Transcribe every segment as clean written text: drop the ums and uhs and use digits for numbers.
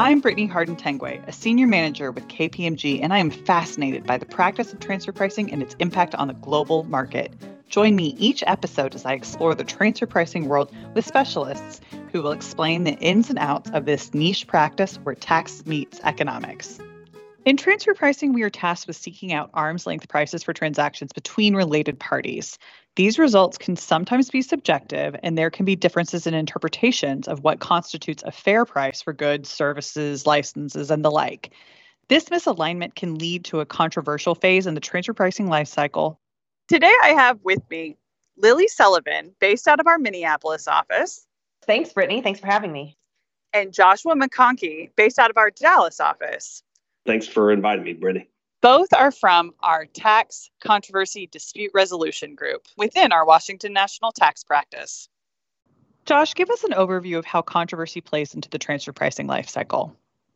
I'm Brittany Harden-Tengway, a senior manager with KPMG, and I am fascinated by the practice of transfer pricing and its impact on the global market. Join me each episode as I explore the transfer pricing world with specialists who will explain the ins and outs of this niche practice where tax meets economics. In transfer pricing, we are tasked with seeking out arm's length prices for transactions between related parties. These results can sometimes be subjective, and there can be differences in interpretations of what constitutes a fair price for goods, services, licenses, and the like. This misalignment can lead to a controversial phase in the transfer pricing lifecycle. Today, I have with me Lily Sullivan, based out of our Minneapolis office. Thanks, Brittany. Thanks for having me. And Joshua McConkey, based out of our Dallas office. Thanks for inviting me, Brittany. Both are from our Tax Controversy Dispute Resolution Group within our Washington National Tax Practice. Josh, give us an overview of how controversy plays into the transfer pricing life cycle.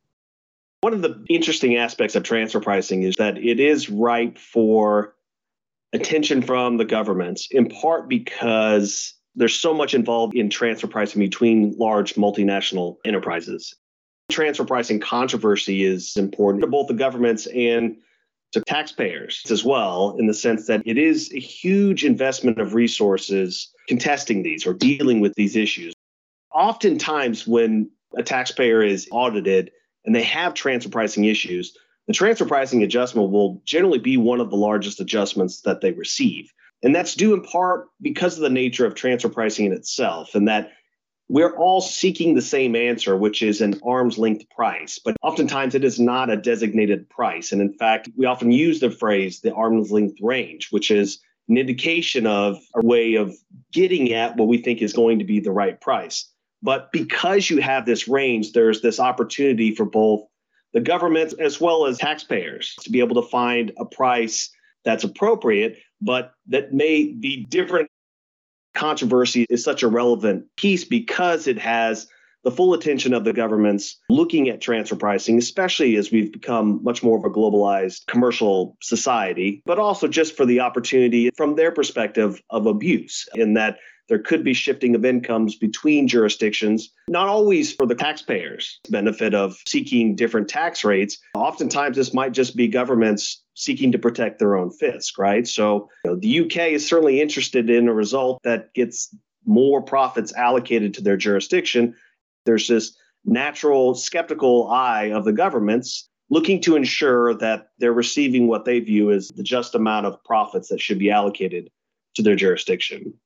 One of the interesting aspects of transfer pricing is that it is ripe for attention from the governments, in part because there's so much involved in transfer pricing between large multinational enterprises. Transfer pricing controversy is important to both the governments and to taxpayers as well, in the sense that it is a huge investment of resources contesting these or dealing with these issues. Oftentimes, when a taxpayer is audited and they have transfer pricing issues, the transfer pricing adjustment will generally be one of the largest adjustments that they receive. And that's due in part because of the nature of transfer pricing in itself, and that we're all seeking the same answer, which is an arm's length price. But oftentimes it is not a designated price. And in fact, we often use the phrase the arm's length range, which is an indication of a way of getting at what we think is going to be the right price. But because you have this range, there's this opportunity for both the government as well as taxpayers to be able to find a price that's appropriate, but that may be different. Controversy is such a relevant piece because it has the full attention of the governments looking at transfer pricing, especially as we've become much more of a globalized commercial society, but also just for the opportunity from their perspective of abuse, in that there could be shifting of incomes between jurisdictions, not always for the taxpayers' benefit of seeking different tax rates. Oftentimes, this might just be governments seeking to protect their own fisc, right? So the UK is certainly interested in a result that gets more profits allocated to their jurisdiction. There's this natural skeptical eye of the governments looking to ensure that they're receiving what they view as the just amount of profits that should be allocated to their jurisdiction.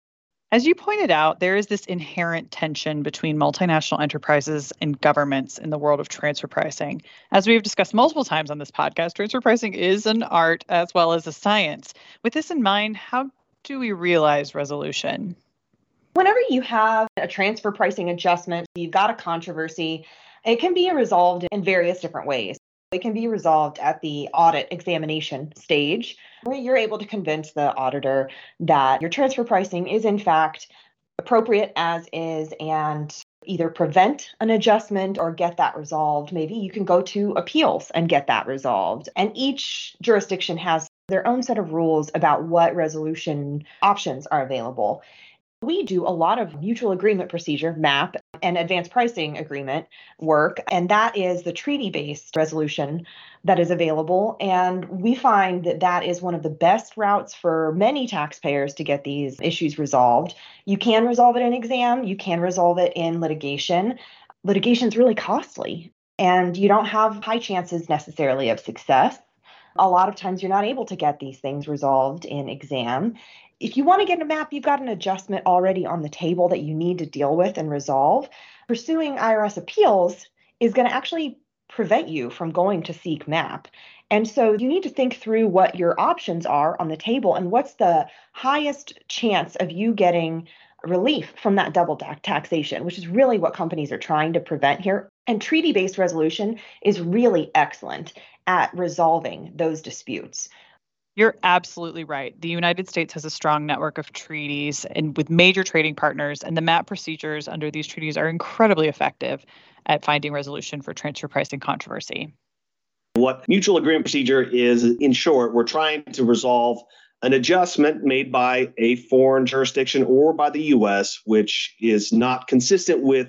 As you pointed out, there is this inherent tension between multinational enterprises and governments in the world of transfer pricing. As we've discussed multiple times on this podcast, transfer pricing is an art as well as a science. With this in mind, how do we realize resolution? Whenever you have a transfer pricing adjustment, you've got a controversy, it can be resolved in various different ways. It can be resolved at the audit examination stage, where you're able to convince the auditor that your transfer pricing is in fact appropriate as is and either prevent an adjustment or get that resolved. Maybe you can go to appeals and get that resolved. And each jurisdiction has their own set of rules about what resolution options are available. We do a lot of mutual agreement procedure, MAP, and advanced pricing agreement work, and that is the treaty-based resolution that is available. And we find that that is one of the best routes for many taxpayers to get these issues resolved. You can resolve it in exam, you can resolve it in litigation. Litigation is really costly, and you don't have high chances necessarily of success. A lot of times you're not able to get these things resolved in exam. If you want to get a MAP, you've got an adjustment already on the table that you need to deal with and resolve. Pursuing IRS appeals is going to actually prevent you from going to seek MAP. And so you need to think through what your options are on the table and what's the highest chance of you getting relief from that double taxation, which is really what companies are trying to prevent here. And treaty-based resolution is really excellent at resolving those disputes. You're absolutely right. The United States has a strong network of treaties and with major trading partners, and the MAP procedures under these treaties are incredibly effective at finding resolution for transfer pricing controversy. What mutual agreement procedure is, in short, we're trying to resolve an adjustment made by a foreign jurisdiction or by the U.S., which is not consistent with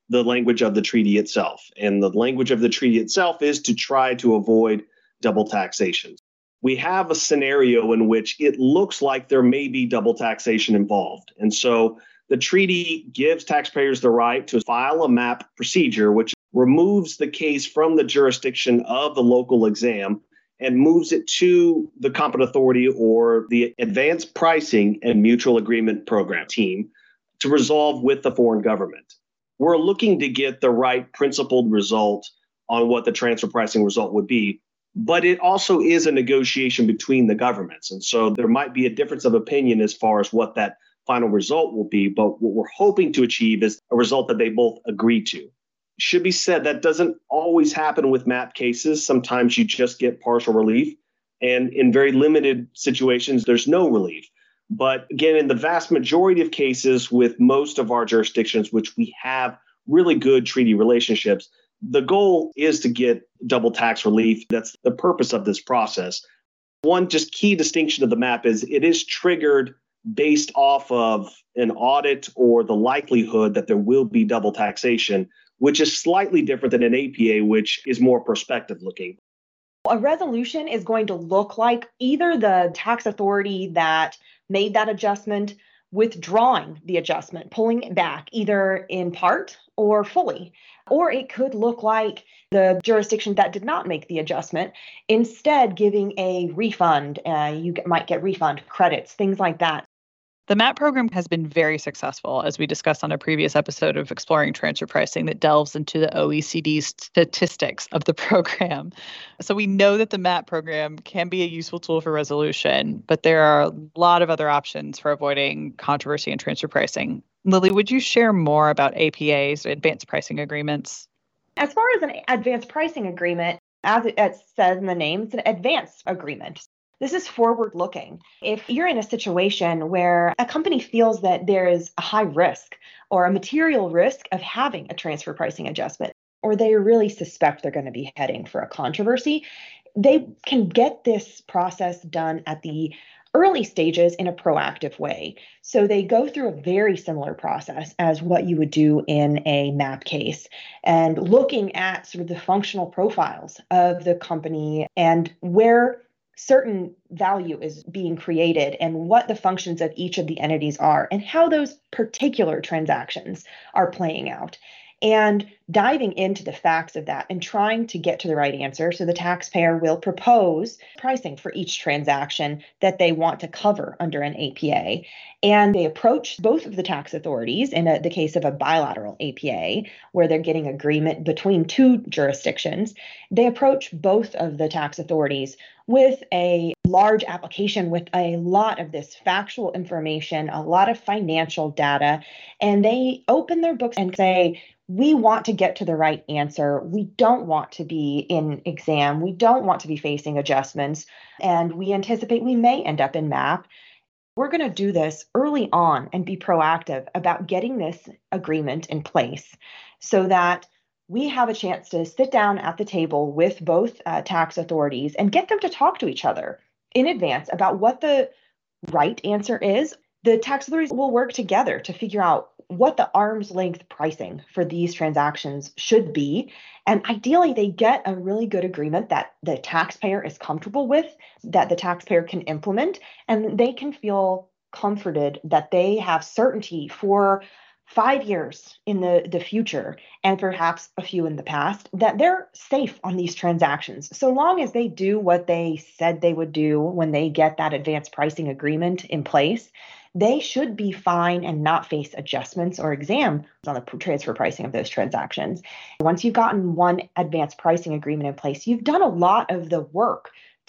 the language of the treaty itself. And the language of the treaty itself is to try to avoid double taxation. We have a scenario in which it looks like there may be double taxation involved. And so the treaty gives taxpayers the right to file a MAP procedure, which removes the case from the jurisdiction of the local exam and moves it to the competent authority or the advanced pricing and mutual agreement program team to resolve with the foreign government. We're looking to get the right principled result on what the transfer pricing result would be, but it also is a negotiation between the governments. And so there might be a difference of opinion as far as what that final result will be, but what we're hoping to achieve is a result that they both agree to. Should be said that doesn't always happen with MAP cases. Sometimes you just get partial relief, and in very limited situations, there's no relief. But again, in the vast majority of cases with most of our jurisdictions, which we have really good treaty relationships, the goal is to get double tax relief. That's the purpose of this process. One just key distinction of the MAP is it is triggered based off of an audit or the likelihood that there will be double taxation, which is slightly different than an APA, which is more prospective looking. A resolution is going to look like either the tax authority that made that adjustment withdrawing the adjustment, pulling it back either in part or fully. Or it could look like the jurisdiction that did not make the adjustment instead giving a refund. You might get refund credits, things like that. The MAP program has been very successful, as we discussed on a previous episode of Exploring Transfer Pricing that delves into the OECD's statistics of the program. So we know that the MAP program can be a useful tool for resolution, but there are a lot of other options for avoiding controversy in transfer pricing. Lily, would you share more about APAs, advanced pricing agreements? As far as an advanced pricing agreement, as it says in the name, it's an advanced agreement. This is forward-looking. If you're in a situation where a company feels that there is a high risk or a material risk of having a transfer pricing adjustment, or they really suspect they're going to be heading for a controversy, they can get this process done at the early stages in a proactive way. So they go through a very similar process as what you would do in a MAP case, and looking at sort of the functional profiles of the company and where certain value is being created and what the functions of each of the entities are and how those particular transactions are playing out, and diving into the facts of that and trying to get to the right answer. So the taxpayer will propose pricing for each transaction that they want to cover under an APA. And they approach both of the tax authorities in the case of a bilateral APA, where they're getting agreement between two jurisdictions. They approach both of the tax authorities with a large application with a lot of this factual information, a lot of financial data, and they open their books and say, we want to get to the right answer. We don't want to be in exam. We don't want to be facing adjustments. And we anticipate we may end up in MAP. We're going to do this early on and be proactive about getting this agreement in place so that we have a chance to sit down at the table with both tax authorities and get them to talk to each other in advance about what the right answer is. The tax authorities will work together to figure out what the arm's length pricing for these transactions should be. And ideally, they get a really good agreement that the taxpayer is comfortable with, that the taxpayer can implement, and they can feel comforted that they have certainty for 5 years in the future, and perhaps a few in the past, that they're safe on these transactions. So long as they do what they said they would do when they get that advanced pricing agreement in place, they should be fine and not face adjustments or exams on the transfer pricing of those transactions. Once you've gotten one advanced pricing agreement in place, you've done a lot of the work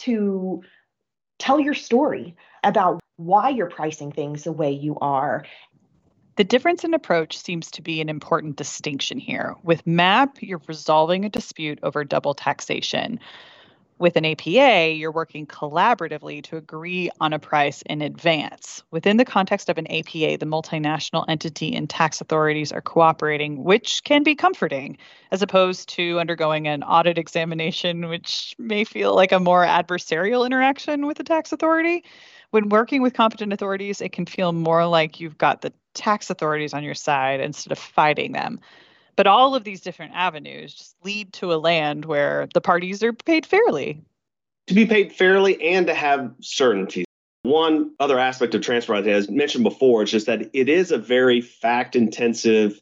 to tell your story about why you're pricing things the way you are. The difference in approach seems to be an important distinction here. With MAP, you're resolving a dispute over double taxation. With an APA, you're working collaboratively to agree on a price in advance. Within the context of an APA, the multinational entity and tax authorities are cooperating, which can be comforting, as opposed to undergoing an audit examination, which may feel like a more adversarial interaction with the tax authority. When working with competent authorities, it can feel more like you've got the tax authorities on your side instead of fighting them. But all of these different avenues just lead to a land where the parties are paid fairly. To be paid fairly and to have certainty. One other aspect of transfer pricing, as mentioned before, is just that it is a very fact-intensive,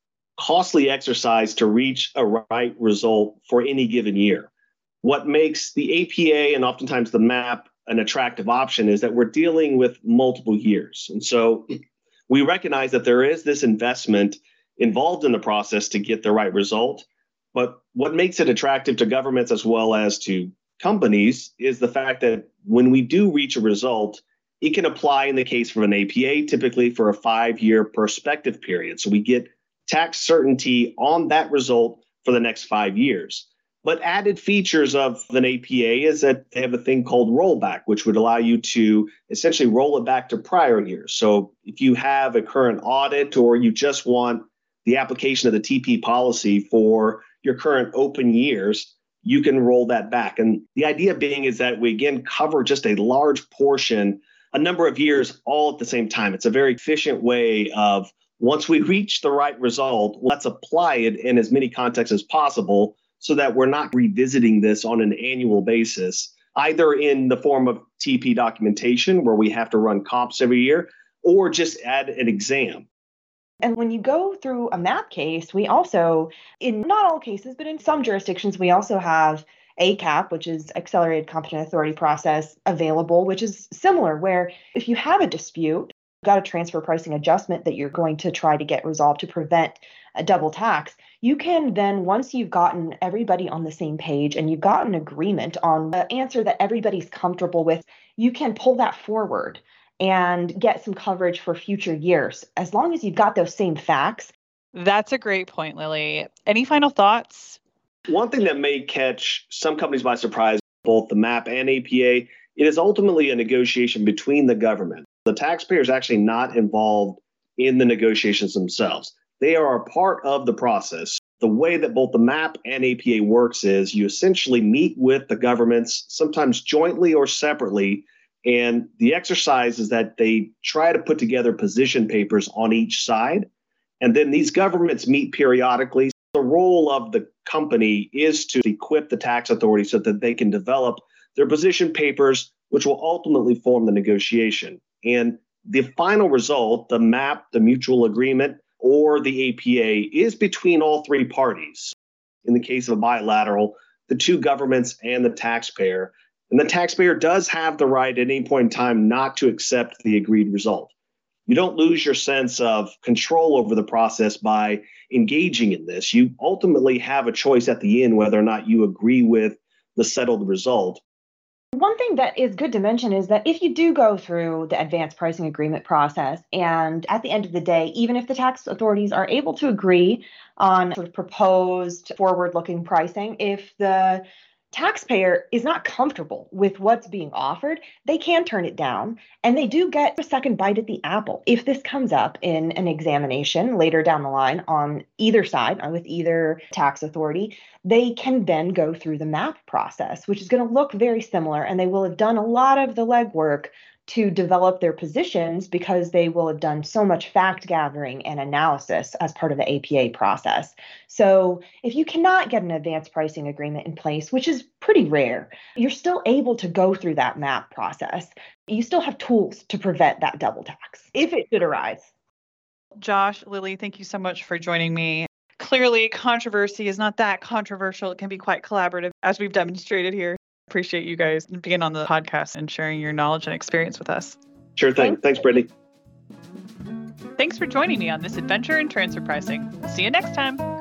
costly exercise to reach a right result for any given year. What makes the APA and oftentimes the MAP an attractive option is that we're dealing with multiple years. And so we recognize that there is this investment involved in the process to get the right result. But what makes it attractive to governments as well as to companies is the fact that when we do reach a result, it can apply in the case of an APA, typically for a 5-year prospective period. So we get tax certainty on that result for the next 5 years. But added features of an APA is that they have a thing called rollback, which would allow you to essentially roll it back to prior years. So if you have a current audit or you just want the application of the TP policy for your current open years, you can roll that back. And the idea being is that we, again, cover just a large portion, a number of years all at the same time. It's a very efficient way of, once we reach the right result, let's apply it in as many contexts as possible so that we're not revisiting this on an annual basis, either in the form of TP documentation where we have to run comps every year, or just add an exam. And when you go through a MAP case, we also, in not all cases, but in some jurisdictions, we also have ACAP, which is Accelerated Competent Authority Process, available, which is similar, where if you have a dispute, you've got a transfer pricing adjustment that you're going to try to get resolved to prevent a double tax, you can then, once you've gotten everybody on the same page and you've got an agreement on the answer that everybody's comfortable with, you can pull that forward and get some coverage for future years, as long as you've got those same facts. That's a great point, Lily. Any final thoughts? One thing that may catch some companies by surprise, both the MAP and APA, it is ultimately a negotiation between the government. The taxpayer is actually not involved in the negotiations themselves. They are a part of the process. The way that both the MAP and APA works is you essentially meet with the governments, sometimes jointly or separately, and the exercise is that they try to put together position papers on each side. And then these governments meet periodically. The role of the company is to equip the tax authority so that they can develop their position papers, which will ultimately form the negotiation. And the final result, the MAP, the mutual agreement, or the APA, is between all three parties. In the case of a bilateral, the two governments and the taxpayer. And the taxpayer does have the right at any point in time not to accept the agreed result. You don't lose your sense of control over the process by engaging in this. You ultimately have a choice at the end whether or not you agree with the settled result. One thing that is good to mention is that if you do go through the advanced pricing agreement process, and at the end of the day, even if the tax authorities are able to agree on sort of proposed forward-looking pricing, if the taxpayer is not comfortable with what's being offered, they can turn it down, and they do get a second bite at the apple. If this comes up in an examination later down the line on either side, with either tax authority, they can then go through the MAP process, which is going to look very similar, and they will have done a lot of the legwork to develop their positions because they will have done so much fact gathering and analysis as part of the APA process. So if you cannot get an advanced pricing agreement in place, which is pretty rare, you're still able to go through that MAP process. You still have tools to prevent that double tax if it should arise. Josh, Lily, thank you so much for joining me. Clearly, controversy is not that controversial. It can be quite collaborative, as we've demonstrated here. Appreciate you guys being on the podcast and sharing your knowledge and experience with us. Sure thing. Thanks, Brittany. Thanks for joining me on this adventure in transfer pricing. See you next time.